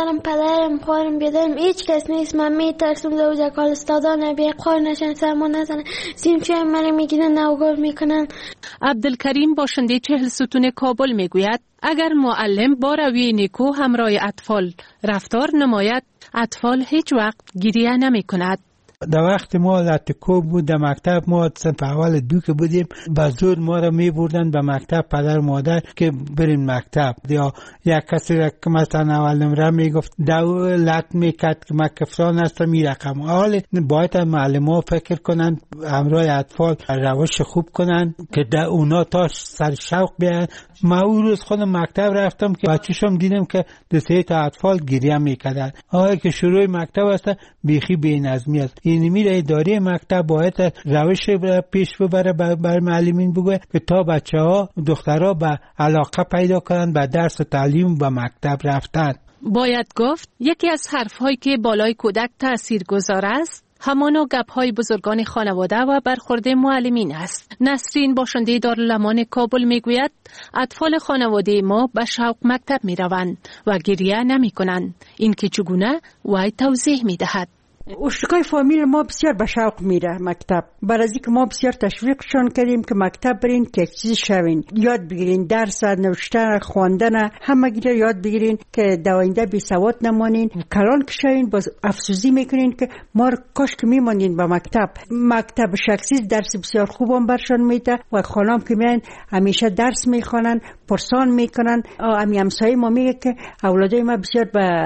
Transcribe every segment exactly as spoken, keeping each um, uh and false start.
مادرم پدرم خواهرم بیادرم هیچ کس نیست. من میترسم زوجه کال استادان بیا قار نشن سرما نزنن سیم چای من میگیرن نوگار میکنن. عبدالکریم باشنده چهل ستون کابل میگوید اگر معلم با روی نیکو همراه اطفال رفتار نماید اطفال هیچ وقت گریه نمی کند. در وقت ما لاتکو بود در مکتب ما صنف اول دو که بودیم با زور ما را می بردن به مکتب پدر مادر که بریم مکتب یا یک کسی را که مثلا اول نمره می گفت دولت می کرد که مکفران است می رقم حال باید معلم ها فکر کنن همراه اطفال روش خوب کنن که در اونا تا سر شوق بیان. ما اون روز خودم مکتب رفتم که بچه‌شم دیدم که دو سه تا اطفال گریه میکردن. آیا که شروع مکتب است بیخی بی‌نظمی است. این میره اداره مکتب باید روش پیش ببره بر معلمین بگه که تا بچه‌ها دخترها به علاقه پیدا کنن به درس و تعلیم و مکتب رفتن. باید گفت یکی از حرف‌هایی که بالای کودک تاثیرگذار است همانا گپ‌های بزرگان خانواده و برخورد معلمین است. نسرین باشنده دارالامان کابل میگوید اطفال خانواده ما به شوق مکتب میروند و گریه نمی‌کنند. این که چگونه وای توضیح میدهد. اشتکای فامیل ما بسیار به شوق میره مکتب. برای از اینکه ما بسیار تشویقشان کردیم که مکتب برین که چیزی شوین یاد بگیرین درس نوشتن خواندن همه گیره یاد بگیرین که در آینده بی سواد نمانین. کلان که شوین باز افسوزی میکنین که ما کاش که میمانین به مکتب. مکتب شخصی درس بسیار خوبم برشان میده و خانم که میان همیشه درس میخوانن پرسان میکنن. امی همسایه ما میگه که اولادای ما بسیار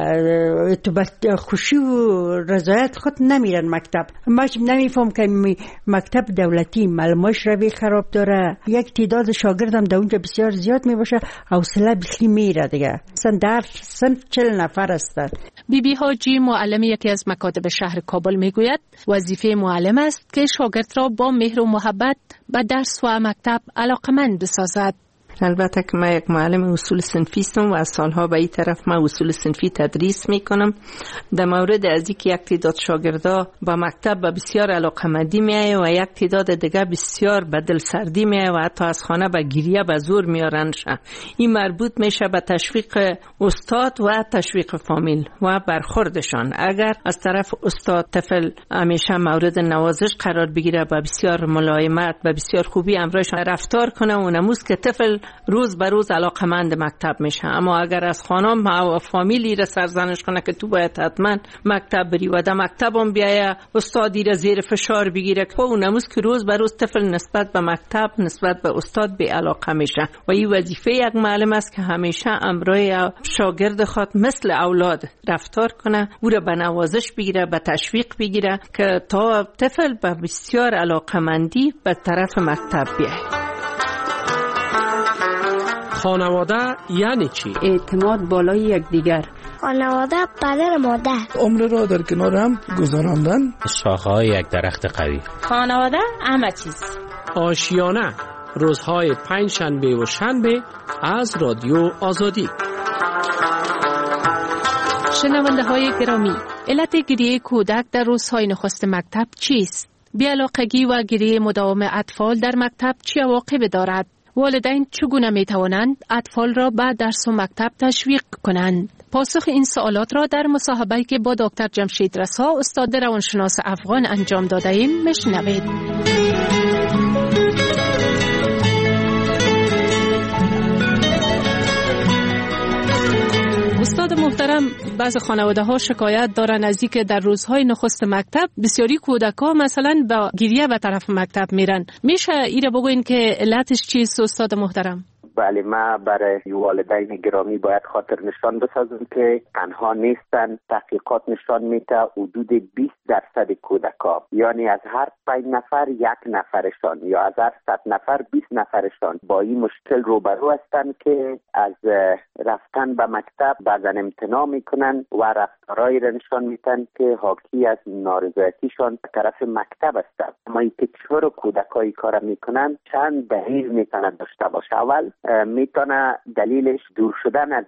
به خوشی و رضایت خود نمیرن مکتب. ما نمیفهم که مکتب دولتی معلوماش روی خراب داره. یک تعداد شاگردم در اونجا بسیار زیاد میباشه حوصله بسلی میره دیگه. اصلا در صنف چهل نفر هستن. بی بی حاجی معلم یکی از مکاتب شهر کابل میگوید وظیفه معلم است که شاگرد را با مهر و محبت به درس و مکتب علاقمند بسازد. البته که من یک معلم اصول صنفی هستم و از سالها به این طرف من اصول صنفی تدریس میکنم. در مورد از اینکه یک تعداد شاگردا به مکتب به بسیار علاقه‌مندی میایه و یک تعداد دیگه بسیار به دلسردی میایه و حتی از خانه به گریه به زور میارنشن. این مربوط میشه به تشویق استاد و تشویق فامیل و برخوردشان. اگر از طرف استاد طفل همیشه مورد نوازش قرار بگیره به بسیار ملایمت به بسیار خوبی امرایشان رفتار کنه و نموز که طفل روز به روز علاقمند مکتب میشه. اما اگر از خانم و فامیلی را سرزنش کنه که تو باید حتما مکتب بری و در مکتبم بیایه استادی را زیر فشار بگیره و اون نموز که روز به روز طفل نسبت به مکتب نسبت به استاد به علاقه میشه و این وظیفه یک معلم است که همیشه امرای شاگرد خود مثل اولاد رفتار کنه، او را به نوازش بگیره به تشویق بگیره که تا طفل به بسیار علاقمندی به طرف مکتب بیاید. خانواده یعنی چی؟ اعتماد بالای یکدیگر. خانواده پدر مادر. عمر را در کنار هم گذراندن. شاخه‌های یک درخت قوی. خانواده همه چیز. آشیانه روزهای پنج شنبه و شنبه از رادیو آزادی. شنونده های گرامی، علت گریه کودک در روزهای نخست مکتب چیست؟ بی‌علاقگی و گریه مداوم اطفال در مکتب چه عواقبی دارد؟ والدین چگونه می توانند اطفال را به درس و مکتب تشویق کنند؟ پاسخ این سوالات را در مصاحبه‌ای که با دکتر جمشید رسا استاد روانشناس افغان انجام داده ایم میشنوید. استاد محترم، بعض خانواده ها شکایت دارن از اینکه در روزهای نخست مکتب بسیاری کودک‌ها مثلا با گریه به طرف مکتب میرن. میشه ایره بگوین که علتش چیست استاد محترم؟ بله، ما برای والدین گرامی باید خاطر نشان بسازم که تنها نیستن. تحقیقات نشان میده حدود بیست درصد کودک‌ها، یعنی از هر پنج نفر یک نفرشان یا از هر صد نفر بیست نفرشان با این مشکل روبرو هستند که از رفتن به مکتب بعضا امتناع میکنن و رفتارهایی را نشان میدن که حاکی از نارضایتیشان به طرف مکتب هستند. اما اینکه چرا کودک‌ها این کار میکنن چند دلیل میتونه داشته باشه. اول میتونه دلیلش دور شدن از یک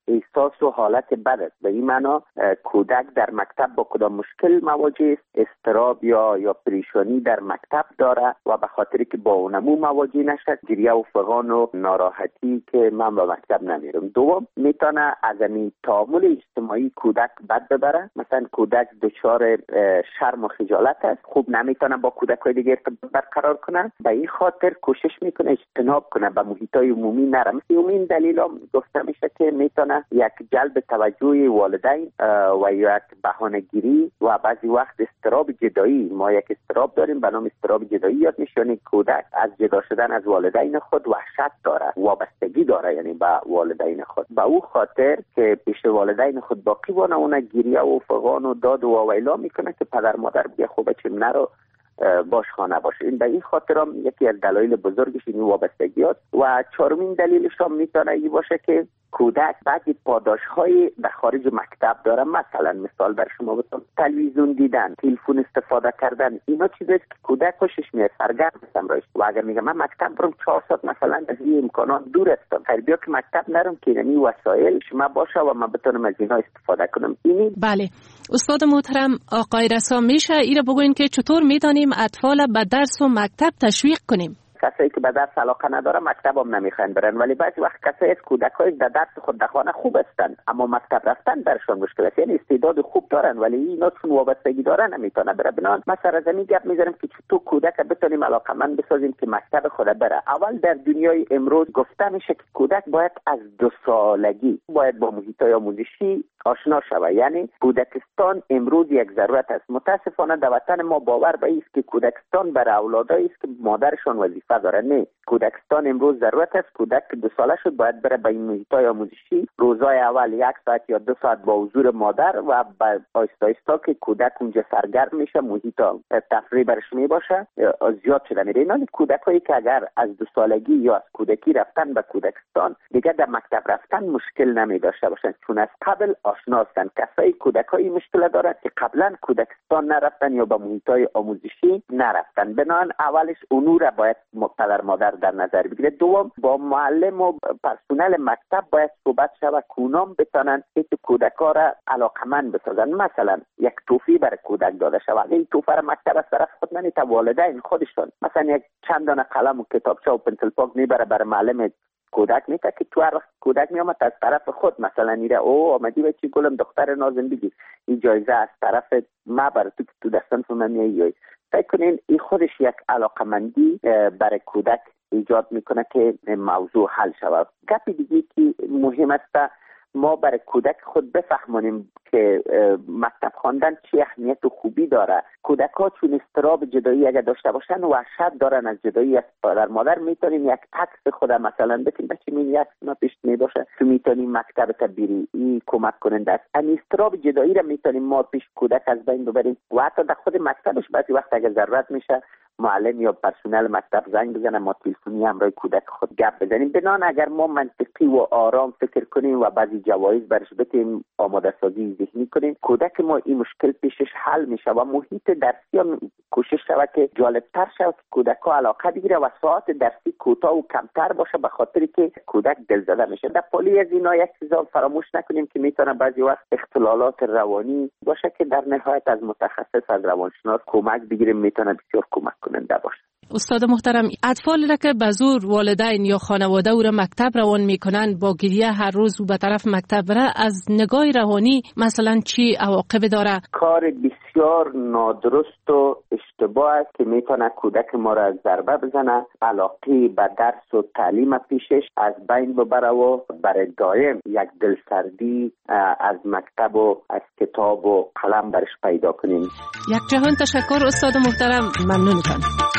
احساس و حالت بد است. به این معنا کودک در مکتب با کدام مشکل مواجه است، اضطراب یا یا پریشانی در مکتب داره و به خاطر که با اونمو مواجه نشد گریه و فغان و ناراحتی که من به مکتب نمیرم. دوم میتونه از این تعامل اجتماعی کودک بد ببره، مثلا کودک دچار شرم و خجالت است، خوب نمیتونه با کودکای دیگه ارتباط برقرار کنه، به این خاطر کوشش میکنه اجتناب کنه، به محیطای عمومی نره. مثل این دلیلا گفته میشه که میتونه یک جلب توجه والدین و یک بهانه‌گیری و بعضی وقت اضطراب جدایی، ما یک اضطراب داریم به نام اضطراب جدایی یاد میشه، یعنی کودک از جدا شدن از والدین خود وحشت داره، وابستگی داره یعنی به والدین خود، به او خاطر که پیش والدین خود باقی بانه اون گریه و فغان و داد و ویلا میکنه که پدر مادر بگه خوبه چیم نرو باش خانه باشه. این به این خاطر هم یکی از دلایل بزرگش این وابستگی است. و چهارمین دلیلش هم میتونه این باشه که کودک بعضی پاداش‌های در خارج مکتب داره، مثلا مثال بر شما بزنم تلویزیون دیدن، تلفن استفاده کردن، اینا چیزی است که کودک خوشش میاد، سرگرم هستم راش. و اگر میگم من مکتب برم چهار ساعت مثلا از این امکانات دور هستم، خیر بیا که مکتب نرم که یعنی وسایل شما باشه و من بتونم از اینا استفاده کنم. اینی بله استاد محترم آقای رسا، میشه اینا بگوین که چطور میتونیم اطفال به درس و مکتب تشویق کنیم؟ کسایی که به درس علاقه نداره مکتب هم نمیخواین برن، ولی بعضی وقت کسایی از کودکای در درس خود در خانه خوب هستند اما مکتب رفتن درشون مشکل است، یعنی استعداد خوب دارن ولی اینا چون وابستگی دارن نمیتونه بره. بنان ما سر زمین گپ میذاریم که تو کودک بتونیم علاقمند بسازیم که مکتب خود بره. اول در دنیای امروز گفته میشه که کودک باید از دو سالگی باید با محیطای آموزشی آشنا شود، یعنی کودکستان امروز یک ضرورت است. متاسفانه در وطن ما باور به است که کودکستان برای اولادایی است که مادرشون وظیفه داره. نه، کودکستان امروز ضرورت است. کودک که دو ساله شد باید بره به این محیطای آموزشی، روزای اول یک ساعت یا دو ساعت با حضور مادر و بعد آهسته آهسته که کودک اونجا سرگرم میشه، محیط تفریح برش می باشه، زیاد شده میره. اینا کودکایی که اگر از دو سالگی یا از کودکی رفتن به کودکستان دیگه در مکتب رفتن مشکل نمی داشته باشن، چون از قبل آشنا هستند. کسایی کودکایی مشکل دارن که قبلا کودکستان نرفتن یا به محیطای آموزشی نرفتن. بنابراین اولش اونو را باید پدر مادر در نظر بگیره. دوم با معلم و پرسنل مکتب باید صحبت شود که اونام بتونن این کودکا را علاقمند بسازن. مثلا یک توفی برای کودک داده شود، این توفه را مکتب از طرف خود نمیته، والدین خودشون مثلا یک چند دانه قلم و کتابچه و پنسل پاک میبره برای معلم کودک، میته که تو هر وقت کودک میامد از طرف خود مثلا میره او آمدی به چی گلم دختر نازم بگی این جایزه از طرف ما برای تو تو دستان فهمه میایی. فکر کنین این خودش یک علاقمندی برای کودک ایجاد میکنه که موضوع حل شود. گپی دیگه که مهم است ما برای کودک خود بفهمونیم که مکتب خواندن چه اهمیت و خوبی داره. کودک ها چون اضطراب جدایی اگر داشته باشن وحشت دارن از جدایی از پدر مادر، میتونیم یک عکس خود مثلا بتیم بچه می یک ما پیش می باشه تو میتونیم مکتب تبیری این کمک کننده است. این اضطراب جدایی را میتونیم ما پیش کودک از بین ببریم و حتی در خود مکتبش بعضی وقت اگر ضرورت میشه معلم یا پرسنل مکتب زنگ بزنه، ما تلفنی همراه کودک خود گپ بزنیم. بنان اگر ما منطقی و آرام فکر کنیم و بعضی جوایز برش بتیم آماده سازی ذهنی کنیم، کودک ما این مشکل پیشش حل میشه و محیط درسی هم کوشش شود که جالبتر شود که کودک ها علاقه بگیره و ساعت درسی کوتاه و کمتر باشه، به خاطری که کودک دلزده میشه. در پالی از اینا یک چیز فراموش نکنیم که میتونه بعضی وقت اختلالات روانی باشه که در نهایت از متخصص از روانشناس کمک بگیریم، میتونه بسیار کمک کننده باشه. استاد محترم، اطفال را که به زور والدین یا خانواده او را مکتب روان میکنن با گریه هر روز و به طرف مکتب بره، از نگاه روانی مثلا چی عواقب داره؟ کار بسیار نادرست و اشتباه است که میتونه کودک ما را ضربه بزنه، علاقه به درس و تعلیم پیشش از بین ببره و برای دایم یک دلسردی از مکتب و از کتاب و قلم برش پیدا کنیم. یک جهان تشکر استاد محترم، ممنونتان.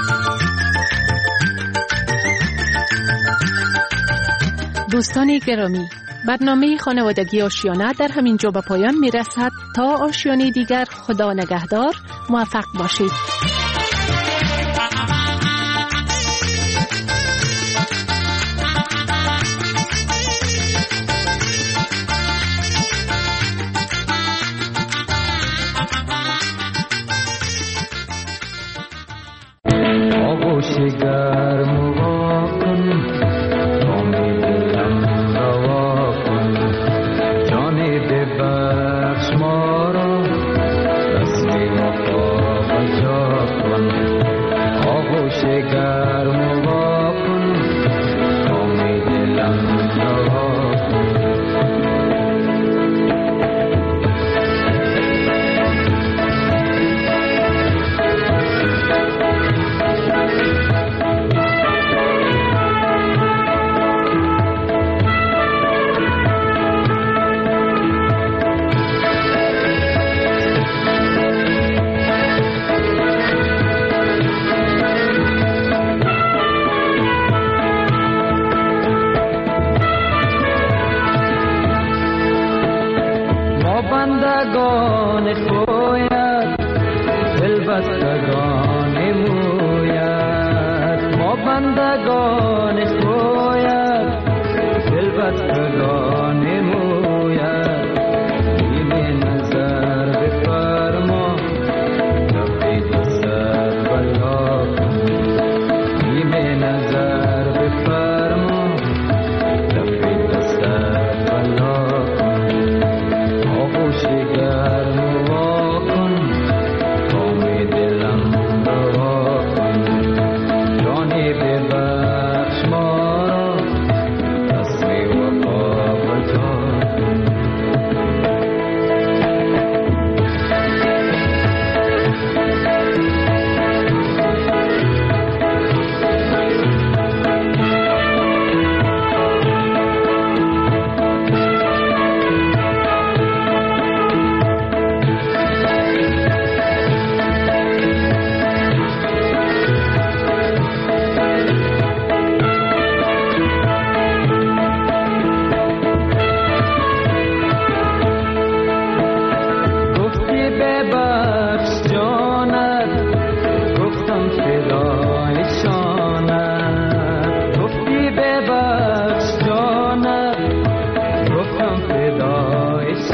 دوستان گرامی، برنامه خانوادگی آشیانه در همین جا به پایان می رسد. تا آشیانه دیگر، خدا نگهدار، موفق باشید. آغوش گرم و کن، نام دلم روا کن، بندگان خویت دل بستگان مویت ما بندگان خویت